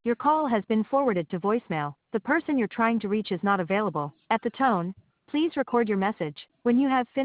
Your call has been forwarded to voicemail. The person you're trying to reach is not available. At the tone, please record your message. When you have finished